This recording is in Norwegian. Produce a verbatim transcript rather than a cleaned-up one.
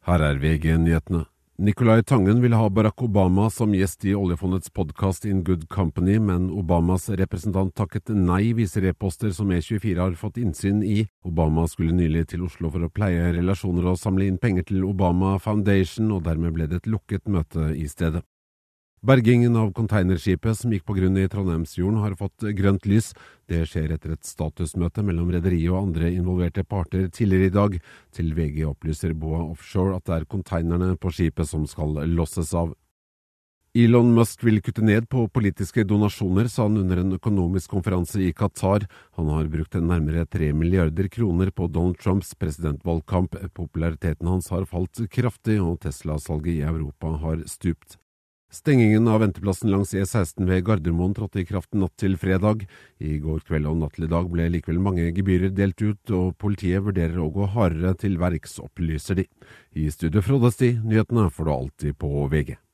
Her er V G-nyhetene. Nicolai Tangen ville ha Barack Obama som gjest i oljefondets podcast In Good Company, men Obamas representant takket nei, viser e-poster som E tjuefire har fått innsyn i. Obama skulle nylig til Oslo for å pleie relasjoner og samle inn penger til Obama Foundation, og dermed ble det et lukket møte i stedet. Bergingen av containerskipet som gikk på grunn i Trondheimsfjorden har fått grønt lys. Det skjer etter et statusmøte mellom rederiet og andre involverte parter tidligere i dag. Til V G opplyser Boa Offshore at det er containerne på skipet som skal losses av. Elon Musk vil kutte ned på politiske donasjoner, sa han under en økonomisk konferanse i Qatar. Han har brukt nærmere tre milliarder kroner på Donald Trumps presidentvalgkamp. Populariteten hans har falt kraftig, og Tesla-salget i Europa har stupt. Stengingen av venteplassen langs E seksten ved Gardermoen trådte i kraft natt til fredag. I går kveld og natt til i dag ble likevel mange gebyrer delt ut, og politiet vurderer å gå hardere til verks, opplyser de. I studio Frode Sti, nyhetene får du alltid på V G.